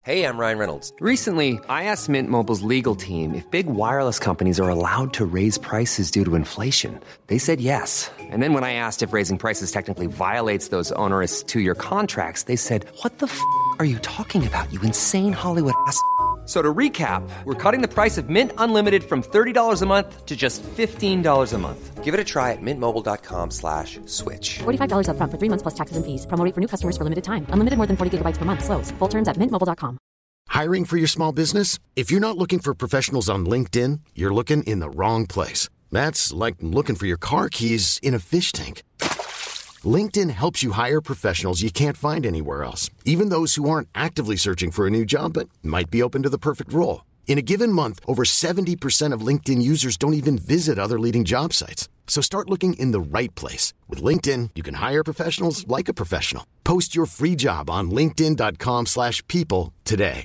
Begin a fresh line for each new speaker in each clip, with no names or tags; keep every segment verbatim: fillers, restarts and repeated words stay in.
Hey, I'm Ryan Reynolds.
Recently, I asked Mint Mobile's legal team if big wireless companies are allowed to raise prices due to inflation. They said yes. And then when I asked if raising prices technically violates those onerous two-year contracts, they said, what the f*** are you talking about, you insane Hollywood ass f- So to recap, we're cutting the price of Mint Unlimited from thirty dollars a month to just fifteen dollars a month.
Give it a try at mintmobile.com slash switch.
forty-five dollars up front for three months plus taxes and fees. Promo rate for new customers for limited time. Unlimited more than forty gigabytes per month. Slows full terms at mint mobile dot com.
Hiring for your small business? If you're not looking for professionals on LinkedIn, you're looking in the wrong place. That's like looking for your car keys in a fish tank. LinkedIn helps you hire professionals you can't find anywhere else, even those who aren't actively searching for a new job but might be open to the perfect role. In a given month, over seventy percent of LinkedIn users don't even visit other leading job sites. So start looking in the right place. With LinkedIn, you can hire professionals like a professional. Post your free job on linkedin.com slash people today.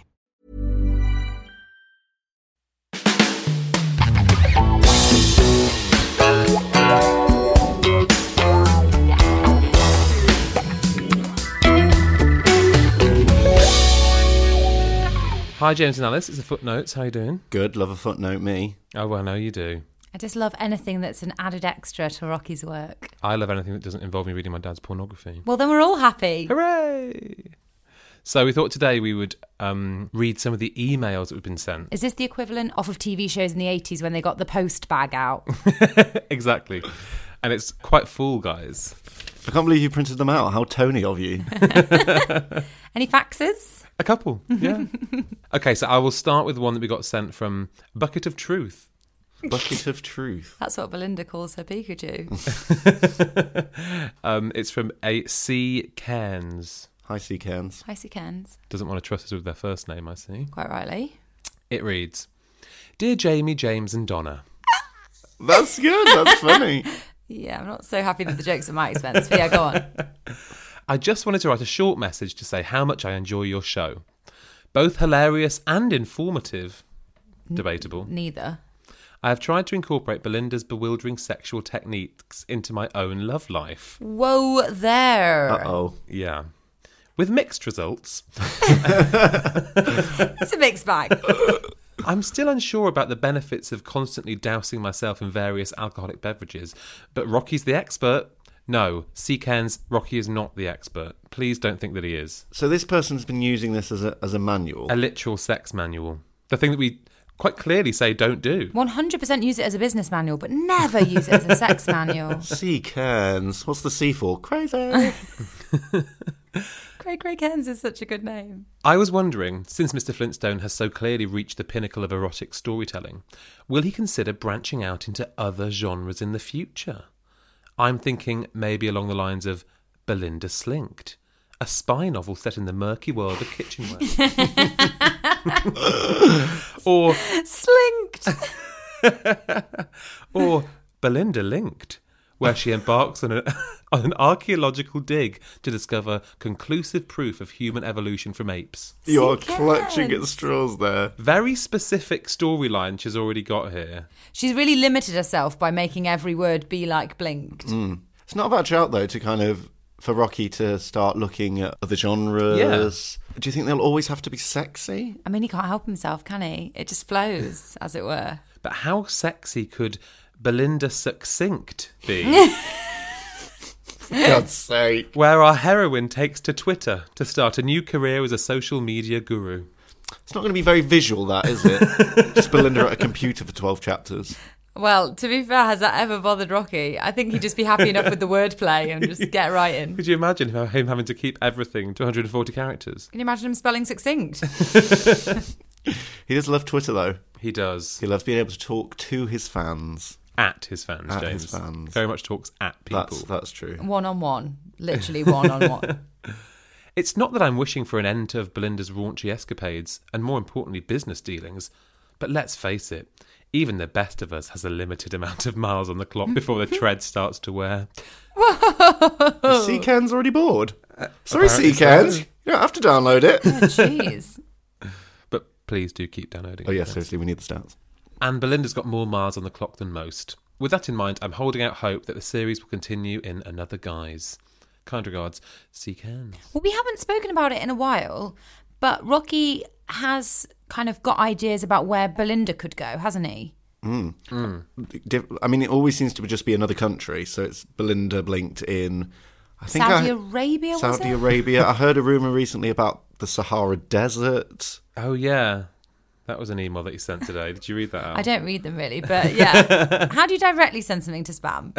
Hi, James and Alice. It's the Footnotes. How you doing?
Good. Love a footnote, me.
Oh, well, no, you do.
I just love anything that's an added extra to Rocky's work.
I love anything that doesn't involve me reading my dad's pornography.
Well, then we're all happy.
Hooray! So we thought today we would um, read some of the emails that we've been sent.
Is this the equivalent off of T V shows in the eighties when they got the post bag out?
Exactly. And it's quite full, guys.
I can't believe you printed them out. How Tony of you.
Any faxes?
A couple, yeah. Okay, so I will start with one that we got sent from Bucket of Truth.
Bucket of Truth.
That's what Belinda calls her Pikachu.
um, it's from a C. Cairns.
Hi, C. Cairns.
Hi, C. Cairns.
Doesn't want to trust us with their first name, I see.
Quite rightly.
It reads, Dear Jamie, James and Donna.
That's good. That's funny.
Yeah, I'm not so happy that the joke's at my expense, but yeah, go on.
I just wanted to write a short message to say how much I enjoy your show. Both hilarious and informative. Debatable.
Neither.
I have tried to incorporate Belinda's bewildering sexual techniques into my own love life.
Whoa there.
Uh-oh.
Yeah. With mixed results.
It's a mixed bag.
I'm still unsure about the benefits of constantly dousing myself in various alcoholic beverages, but Rocky's the expert. No, C. Cairns, Rocky is not the expert. Please don't think that he is.
So this person's been using this as a as a manual?
A literal sex manual. The thing that we quite clearly say don't do.
one hundred percent use it as a business manual, but never use it as a sex manual.
C. Cairns. What's the C for? Crazy.
Craig Craig Cairns is such a good name.
I was wondering, since Mister Flintstone has so clearly reached the pinnacle of erotic storytelling, will he consider branching out into other genres in the future? I'm thinking maybe along the lines of Belinda Slinked, a spy novel set in the murky world of kitchenware. Or
Slinked.
Or Belinda Linked, where she embarks on, a, on an archaeological dig to discover conclusive proof of human evolution from apes.
You're
C.
clutching
Cairns.
at straws there.
Very specific storyline she's already got here.
She's really limited herself by making every word be like blinked.
Mm. It's not a bad shout, though, to kind of, for Rocky to start looking at other genres.
Yeah.
Do you think they'll always have to be sexy?
I mean, he can't help himself, can he? It just flows, as it were.
But how sexy could Belinda Succinct be?
For God's sake.
Where our heroine takes to Twitter to start a new career as a social media guru.
It's not going to be very visual, that, is it? Just Belinda at a computer for twelve chapters.
Well, to be fair, has that ever bothered Rocky? I think he'd just be happy enough with the wordplay and just get right in.
Could you imagine him having to keep everything to one hundred forty characters?
Can you imagine him spelling succinct?
He does love Twitter, though.
He does.
He loves being able to talk to his fans.
At his fans,
At
James.
his fans.
Very much talks at people.
That's, that's true.
One-on-one. Literally one-on-one.
It's not that I'm wishing for an end to Belinda's raunchy escapades, and more importantly, business dealings. But let's face it, even the best of us has a limited amount of miles on the clock before the tread starts to wear.
Is C. Cairns already bored? Uh, Sorry, C. Cairns. So. You don't have to download it.
Oh, jeez.
But please do keep downloading
Oh,
it.
yeah, seriously, we need the stats.
And Belinda's got more miles on the clock than most. With that in mind, I'm holding out hope that the series will continue in another guise. Kind regards, C. Cairns.
Well, we haven't spoken about it in a while, But Rocky has kind of got ideas about where Belinda could go, hasn't he?
Mm. Mm. I mean, it always seems to just be another country. So it's Belinda blinked in, I think
Saudi
I,
Arabia, was
Saudi
it?
Arabia. I heard a rumour recently about the Sahara Desert.
Oh, yeah. That was an email that you sent today. Did you read that out?
I don't read them really, but yeah. How do you directly send something to spam?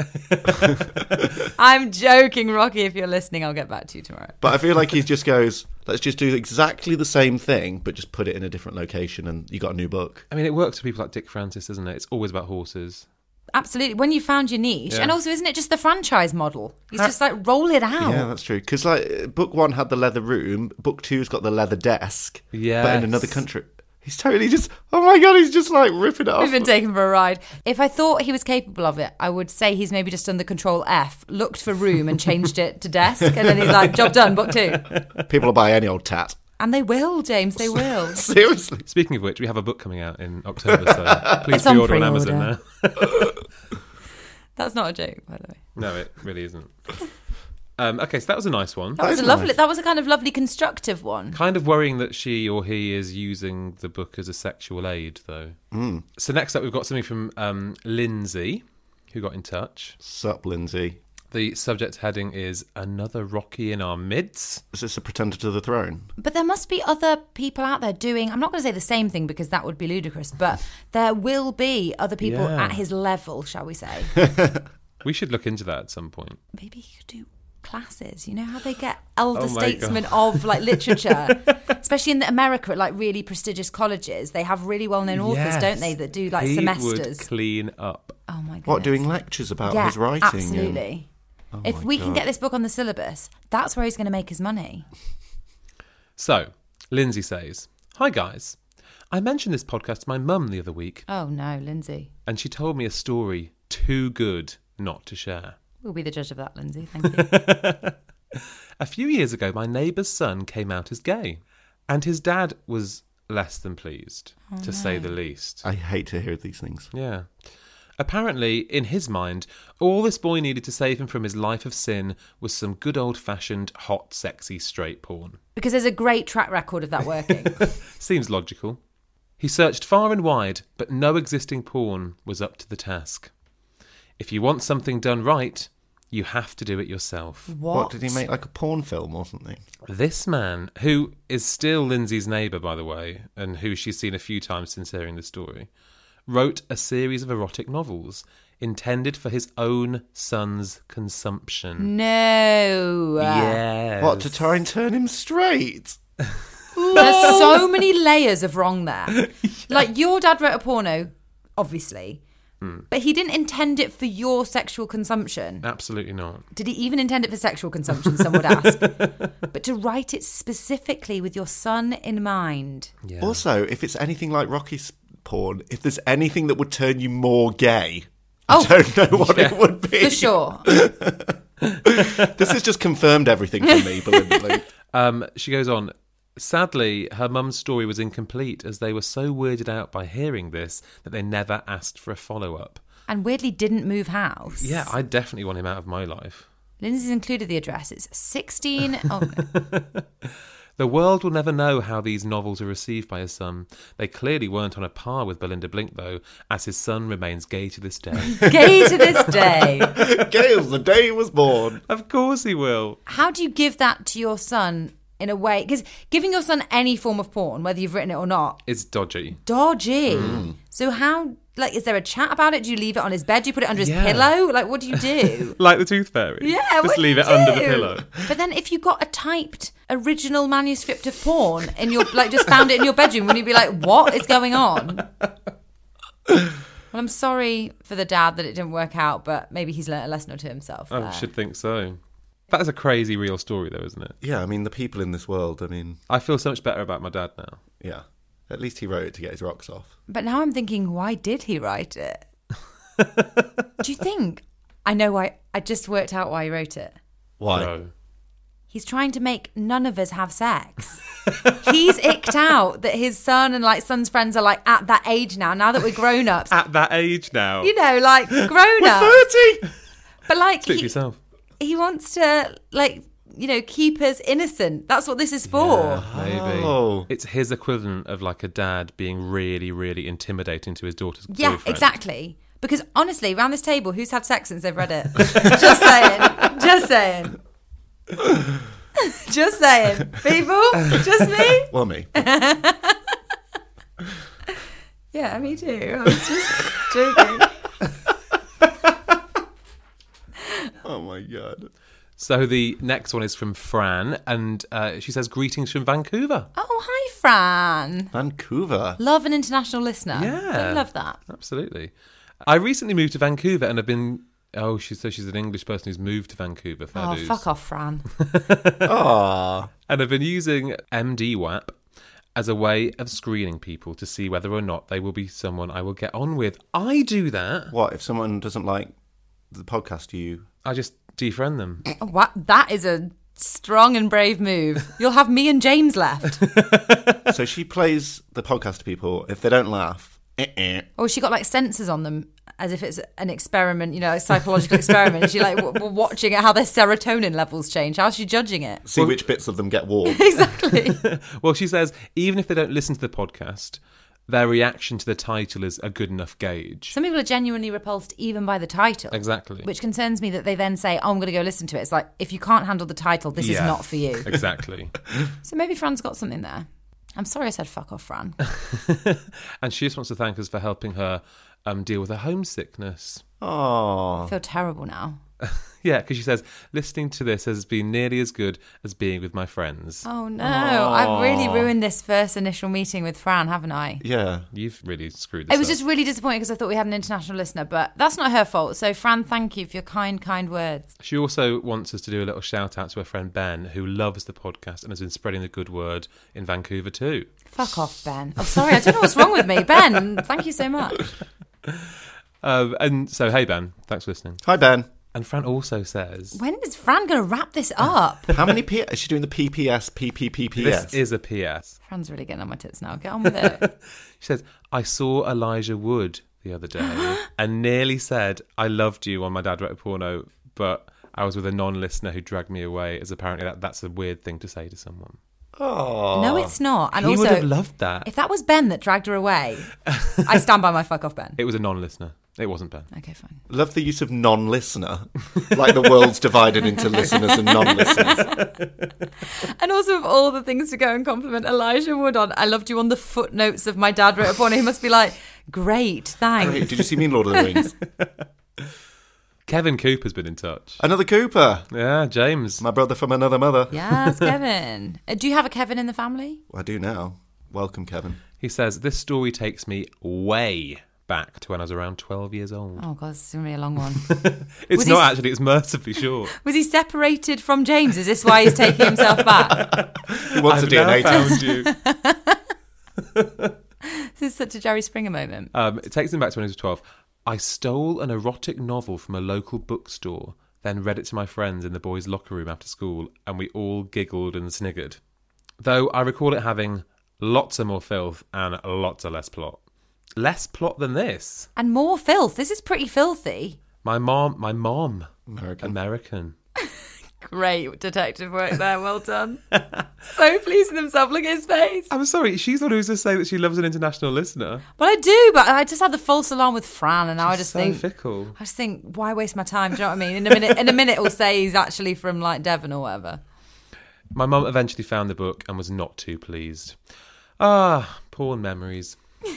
I'm joking, Rocky. If you're listening, I'll get back to you tomorrow.
But I feel like he just goes, let's just do exactly the same thing, but just put it in a different location and you got a new book.
I mean, it works for people like Dick Francis, doesn't it? It's always about horses.
Absolutely. When you found your niche.
Yeah.
And also, isn't it just the franchise model? He's just like, roll it out.
Yeah, that's true. Because like, book one had the leather room, book two's got the leather desk,
Yes.
but in another country. He's totally just, oh my God, he's just like ripping it off.
We've been taken for a ride. If I thought he was capable of it, I would say he's maybe just done the control F, looked for room and changed it to desk. And then he's like, job done, book two.
People will buy any old tat.
And they will, James, they will.
Seriously.
Speaking of which, we have a book coming out in October, so please
It's on
pre-order on Amazon
pre-order.
now.
That's not a joke, by the way.
No, it really isn't. Um, okay, so that was a nice one.
That was a
is
lovely,
nice.
that was a kind of lovely constructive one.
Kind of worrying that she or he is using the book as a sexual aid, though.
Mm.
So next up, we've got something from um, Lindsay, who got in touch.
Sup, Lindsay.
The subject heading is Another Rocky in Our Midst.
Is this a pretender to the throne?
But there must be other people out there doing, I'm not going to say the same thing because that would be ludicrous, but there will be other people
Yeah.
at his level, shall we say.
We should look into that at some point.
Maybe he could do classes. You know how they get elder
Oh my
statesmen
God.
of like literature, especially in America at like really prestigious colleges. They have really well-known authors,
Yes.
don't they, that do like
he
semesters.
would clean up.
Oh my god!
What, doing lectures about
yeah,
his writing?
absolutely.
And,
if
my
we can
God.
get this book on the syllabus, that's where he's going to make his money.
So, Lindsay says, Hi guys. I mentioned this podcast to my mum the other week,
Oh no, Lindsay.
and she told me a story too good not to share.
We'll be the judge of that, Lindsay. Thank you.
A few years ago, my neighbour's son came out as gay, and his dad was less than pleased,
Oh,
to say the least.
I hate to hear these things.
Yeah. Apparently, in his mind, all this boy needed to save him from his life of sin was some good old-fashioned, hot, sexy, straight porn.
Because there's a great track record of that working.
Seems logical. He searched far and wide, but no existing porn was up to the task. If you want something done right, you have to do it yourself.
What?
What, did he make, like a porn film or something?
This man, who is still Lindsay's neighbour, by the way, and who she's seen a few times since hearing the story, wrote a series of erotic novels intended for his own son's consumption.
No.
Yes.
What, to try and turn him straight?
There's so many layers of wrong there. Like, your dad wrote a porno, obviously,
Hmm.
but he didn't intend it for your sexual consumption.
Absolutely not.
Did he even intend it for sexual consumption, some would ask? But to write it specifically with your son in mind.
Yeah.
Also, if it's anything like Rocky's porn, if there's anything that would turn you more gay,
Oh,
I don't know what
yeah.
it would be.
For sure.
This has just confirmed everything for me, believably.
Um, she goes on, sadly, her mum's story was incomplete as they were so weirded out by hearing this that they never asked for a follow-up.
And weirdly didn't move house.
Yeah, I definitely want him out of my life.
Lindsay's included the address. It's sixteen. Oh, no.
The world will never know how these novels are received by his son. They clearly weren't on a par with Belinda Blink, though, as his son remains gay to this day.
Gay to this day.
Gay as the day he was born.
Of course he will.
How do you give that to your son in a way? Because giving your son any form of porn, whether you've written it or not,
It's dodgy.
dodgy.
Mm.
So how, like, is there a chat about it? Do you leave it on his bed? Do you put it under his
Yeah.
pillow? Like, what do you do?
Like the Tooth Fairy.
Yeah,
Just
what do
leave
you
it under the
do?
pillow.
But then if you got a typed original manuscript of porn in your, like, just found it in your bedroom, wouldn't you be like, what is going on? Well, I'm sorry for the dad that it didn't work out, but maybe he's learnt a lesson or two himself.
I
there.
should think so. That is a crazy real story, though, isn't it?
Yeah, I mean, the people in this world, I mean,
I feel so much better about my dad now.
yeah. At least he wrote it to get his rocks off.
But now I'm thinking, why did he write it? Do you think? I know why. I just worked out why he wrote it.
Why?
Bro.
He's trying to make none of us have sex. He's icked out that his son and like son's friends are like at that age now. Now that we're grown ups,
At that age now.
you know, like grown
We're
ups.
thirty!
But like
Speak for
he,
yourself.
he wants to like you know, keep us innocent. That's what this is for.
Maybe.
Oh.
It's his equivalent of like a dad being really, really intimidating to his daughter's
Yeah,
boyfriend.
exactly. Because honestly, around this table, who's had sex since they've read it? Just saying. Just saying. Just saying. People? Just me?
Well, me.
Yeah, me too. I was just joking.
Oh, my God.
So the next one is from Fran, and uh, she says, greetings from Vancouver.
Oh, hi, Fran.
Vancouver.
Love an international listener.
Yeah.
I love that.
Absolutely. I recently moved to Vancouver and have been... Oh, she says she's an English person who's moved to Vancouver. Fair
Oh,
dues.
fuck off, Fran.
Aww.
And I've been using M D W A P as a way of screening people to see whether or not they will be someone I will get on with. I do that.
What, if someone doesn't like the podcast, you...
I just defriend them.
Oh, what? That is a strong and brave move. You'll have me and James left.
So she plays the podcast to people. If they don't laugh, eh-eh.
Or she got like sensors on them as if it's an experiment, you know, a psychological experiment. She like w- w- watching it, how their serotonin levels change. How's she judging it?
See which bits of them get warm.
Exactly.
Well, she says, even if they don't listen to the podcast, their reaction to the title is a good enough gauge.
Some people are genuinely repulsed even by the title.
Exactly.
Which concerns me that they then say, oh, I'm going to go listen to it. It's like, if you can't handle the title, this is
Yeah.
not for you.
Exactly.
So maybe Fran's got something there. I'm sorry I said fuck off, Fran.
And she just wants to thank us for helping her um, deal with her homesickness.
Oh.
I feel terrible now.
Yeah, because she says, listening to this has been nearly as good as being with my friends.
Oh, no. I've really ruined this first initial meeting with Fran, haven't I?
Yeah.
You've really screwed this
It was
up.
just really disappointing because I thought we had an international listener, but that's not her fault. So, Fran, thank you for your kind, kind words.
She also wants us to do a little shout out to her friend Ben, who loves the podcast and has been spreading the good word in Vancouver too.
Fuck off, Ben. Oh, sorry, I don't know what's wrong with me. Ben, thank you so much.
Um, and so, hey Ben, thanks for listening.
Hi, Ben.
And Fran also says,
When is Fran going to wrap this up?
How many P... Is she doing the P P S, P P P P S?
this is a P S.
Fran's really getting on my tits now. Get on with it.
She says, I saw Elijah Wood the other day and nearly said, I loved you on My Dad Wrote a Porno, but I was with a non-listener who dragged me away, as apparently that, that's a weird thing to say to someone.
Oh.
No, it's not. And
He
also,
would have loved that.
if that was Ben that dragged her away, I stand by my fuck off, Ben.
It was a non-listener. It wasn't Ben.
Okay, fine.
Love the use of non-listener. Like the world's divided into listeners and non-listeners.
And also, of all the things to go and compliment Elijah Wood on, I loved you on the footnotes of My Dad Wrote a Porno. He must be like, great, thanks.
Great. Did you see me in Lord of the Rings?
Kevin Cooper's been in touch.
Another Cooper.
Yeah, James.
My brother from another mother.
Yes, Kevin. Uh, do you have a Kevin in the family?
I do now. Welcome, Kevin.
He says, this story takes me way back to when I was around twelve years old.
Oh, God, this is going to be a long one.
It's
Was
not
he-
actually, it's mercifully short.
Was he separated from James? Is this why he's taking himself back?
He wants
I've
a D N A
now
test.
found you.
This is such a Jerry Springer moment.
Um, it takes him back to when he was twelve. I stole an erotic novel from a local bookstore, then read it to my friends in the boys' locker room after school, and we all giggled and sniggered. Though I recall it having lots of more filth and lots of less plot. Less plot than this.
And more filth. This is pretty filthy.
My mom, my mom,
American.
American.
Great detective work there. Well done. So pleased with himself. Look at his face.
I'm sorry, she's the one who's just saying that she loves an international listener.
Well, I do, but I just had the false alarm with Fran, and now I just
so
think,
fickle.
I just think, why waste my time? Do you know what I mean? In a minute, in a minute, it'll say he's actually from like Devon or whatever.
My mum eventually found the book and was not too pleased. Ah, porn memories.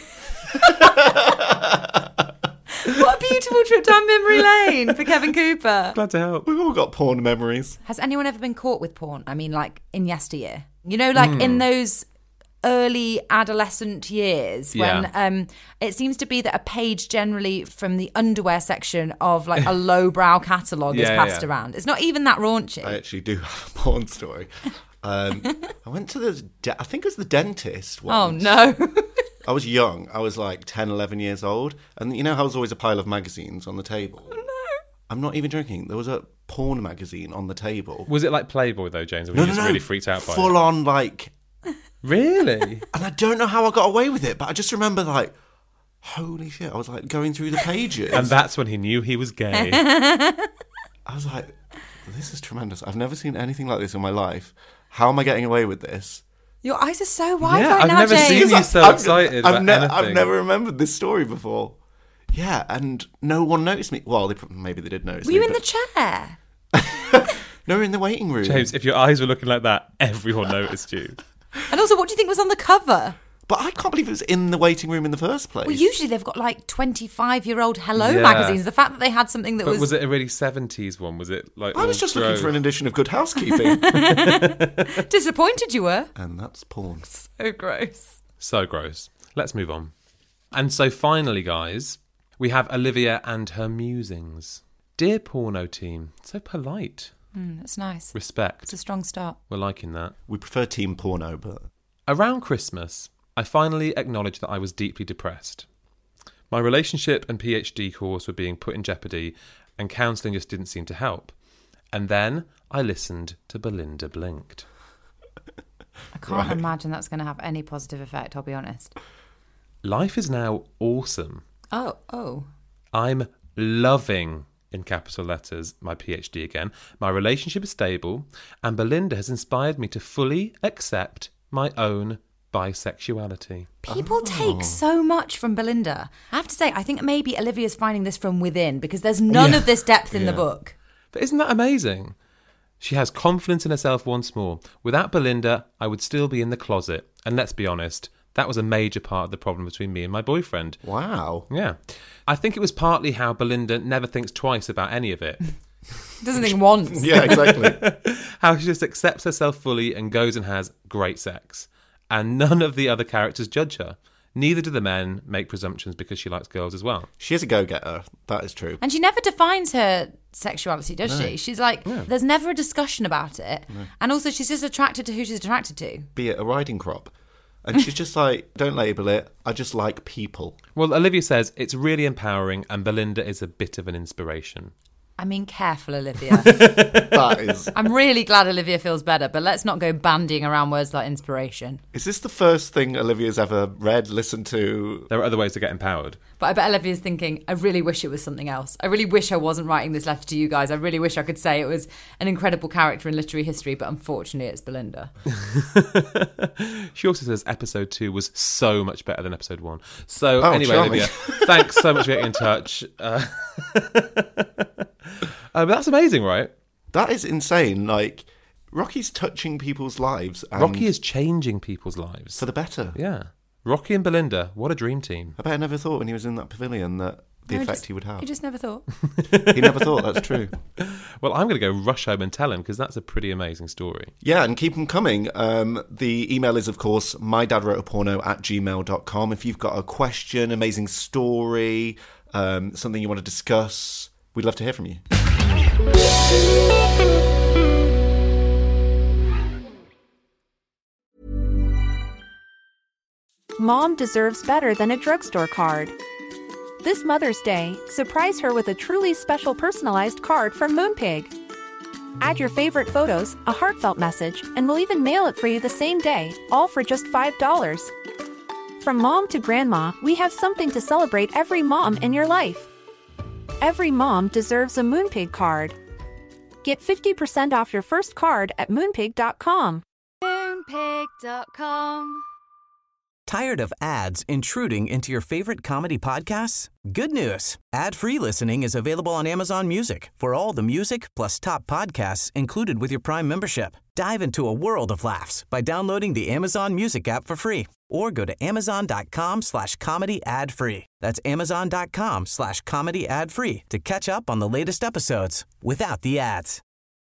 What a beautiful trip down memory lane for Kevin Cooper.
Glad to help.
We've all got porn memories.
Has anyone ever been caught with porn? I mean, like in yesteryear. You know, like in those early adolescent years when
Yeah.
um, it seems to be that a page generally from the underwear section of like a lowbrow catalogue is
Yeah, yeah,
passed
yeah.
around. It's not even that raunchy.
I actually do have a porn story. Um, I went to the, de- I think it was the dentist
oh,
once.
no.
I was young. I was like ten, eleven years old. And you know how there's always a pile of magazines on the table? Oh, no. I'm not even joking. There was a porn magazine on the table.
Was it like Playboy though, James? Or were
No,
you
no,
just
no.
really freaked out by
Full
it?
on, like...
Really?
And I don't know how I got away with it, but I just remember, like, holy shit. I was, like, going through the pages.
And that's when he knew he was gay.
I was like, This is tremendous. I've never seen anything like this in my life. How am I getting away with this?
Your eyes are so wide
Yeah,
right
I've
now,
never
James.
seen you so
I've,
excited
I've,
about
ne-
anything.
I've never remembered this story before. Yeah, and no one noticed me. Well, they, maybe they did notice
Were
me.
you in
but-
the chair?
No, we're in the waiting room.
James, if your eyes were looking like that, everyone noticed you.
And also, what do you think was on the cover?
But I can't believe it was in the waiting room in the first place.
Well, usually they've got like twenty-five-year-old Hello
Yeah.
magazines. The fact that they had something that
But
was...
was it a really seventies one? Was it like
I was
all
just
drove?
looking for an edition of Good Housekeeping.
Disappointed you were.
And that's porn.
So gross.
So gross. Let's move on. And so finally, guys, we have Olivia and her musings. Dear porno team, so polite.
Mm, that's nice.
Respect.
It's a strong start.
We're liking that.
We prefer team porno, but...
Around Christmas, I finally acknowledged that I was deeply depressed. My relationship and PhD course were being put in jeopardy, and counselling just didn't seem to help. And then I listened to Belinda Blinked.
I can't right. imagine that's going to have any positive effect, I'll be honest.
Life is now awesome.
Oh, oh.
I'm loving, in capital letters, my PhD again. My relationship is stable, and Belinda has inspired me to fully accept my own bisexuality.
People
oh.
take so much from Belinda. I have to say, I think maybe Olivia's finding this from within, because there's none
yeah.
of this depth in
yeah.
the book.
But isn't that amazing? She has confidence in herself once more. Without Belinda, I would still be in the closet. And let's be honest, that was a major part of the problem between me and my boyfriend.
Wow.
Yeah. I think it was partly how Belinda never thinks twice about any of it.
Doesn't think once.
Yeah, exactly.
How she just accepts herself fully and goes and has great sex. And none of the other characters judge her. Neither do the men make presumptions because she likes girls as well.
She is a go-getter. That is true.
And she never defines her sexuality, does
No.
she? She's like,
Yeah.
there's never a discussion about it.
No.
And also, she's just attracted to who she's attracted to.
Be it a riding crop. And she's just like, don't label it. I just like people.
Well, Olivia says it's really empowering and Belinda is a bit of an inspiration.
I mean, careful, Olivia.
That is...
I'm really glad Olivia feels better, but let's not go bandying around words like inspiration.
Is this the first thing Olivia's ever read, listened to?
There are other ways to get empowered.
But I bet Olivia's thinking, I really wish it was something else. I really wish I wasn't writing this letter to you guys. I really wish I could say it was an incredible character in literary history, but unfortunately it's Belinda.
She also says episode two was so much better than episode one. So
Oh,
anyway,
charming.
Olivia, thanks so much for getting in touch. Uh, uh, but that's amazing, right?
That is insane. Like, Rocky's touching people's lives. And
Rocky is changing people's lives.
for the better.
Yeah. Rocky and Belinda, what a dream team.
I bet I never thought when he was in that pavilion that the
No,
effect
just-
he would have.
You just never thought.
He never thought, that's true.
Well, I'm going to go rush home and tell him because that's a pretty amazing story.
Yeah, and keep them coming. Um, the email is, of course, mydadwroteaporno at gmail dot com. If you've got a question, amazing story, um, something you want to discuss, we'd love to hear from you.
Mom deserves better than a drugstore card. This Mother's Day, surprise her with a truly special personalized card from Moonpig. Add your favorite photos, a heartfelt message, and we'll even mail it for you the same day, all for just five dollars. From mom to grandma, we have something to celebrate every mom in your life. Every mom deserves a Moonpig card. Get fifty percent off your first card at moonpig dot com.
Moonpig dot com.
Tired of ads intruding into your favorite comedy podcasts? Good news. Ad-free listening is available on Amazon Music for all the music plus top podcasts included with your Prime membership. Dive into a world of laughs by downloading the Amazon Music app for free or go to amazon.com slash comedy ad free. That's amazon.com slash comedy ad free to catch up on the latest episodes without the ads.